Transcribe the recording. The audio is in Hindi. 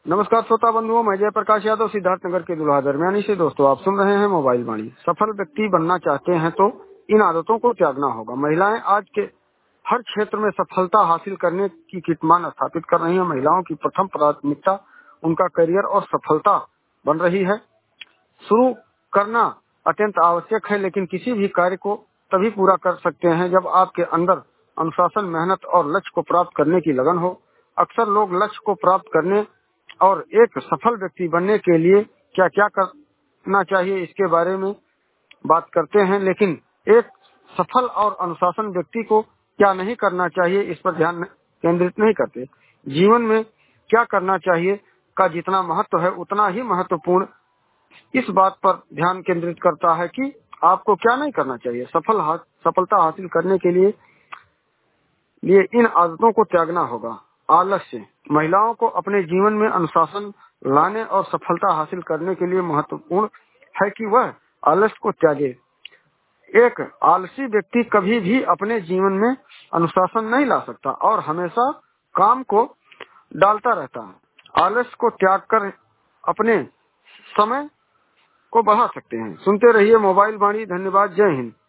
नमस्कार श्रोता बंधुओं, मैं जय प्रकाश यादव सिद्धार्थ नगर के दुल्हा दरमियानी से। दोस्तों, आप सुन रहे हैं मोबाइल वाणी। सफल व्यक्ति बनना चाहते हैं तो इन आदतों को त्यागना होगा। महिलाएं आज के हर क्षेत्र में सफलता हासिल करने की कीर्तिमान स्थापित कर रही हैं। महिलाओं की प्रथम प्राथमिकता उनका करियर और सफलता बन रही है। शुरू करना अत्यंत आवश्यक है, लेकिन किसी भी कार्य को तभी पूरा कर सकते हैं जब आपके अंदर अनुशासन, मेहनत और लक्ष्य को प्राप्त करने की लगन हो। अक्सर लोग लक्ष्य को प्राप्त करने और एक सफल व्यक्ति बनने के लिए क्या क्या करना चाहिए इसके बारे में बात करते हैं, लेकिन एक सफल और अनुशासन व्यक्ति को क्या नहीं करना चाहिए इस पर ध्यान केंद्रित नहीं करते। जीवन में क्या करना चाहिए का जितना महत्व है, उतना ही महत्वपूर्ण इस बात पर ध्यान केंद्रित करता है कि आपको क्या नहीं करना चाहिए। सफलता हासिल करने के लिए इन आदतों को त्यागना होगा। आलस्य। महिलाओं को अपने जीवन में अनुशासन लाने और सफलता हासिल करने के लिए महत्वपूर्ण है कि वह आलस्य को त्यागे। एक आलसी व्यक्ति कभी भी अपने जीवन में अनुशासन नहीं ला सकता और हमेशा काम को डालता रहता है। आलस्य को त्याग कर अपने समय को बढ़ा सकते हैं। सुनते रहिए मोबाइल वाणी। धन्यवाद। जय हिंद।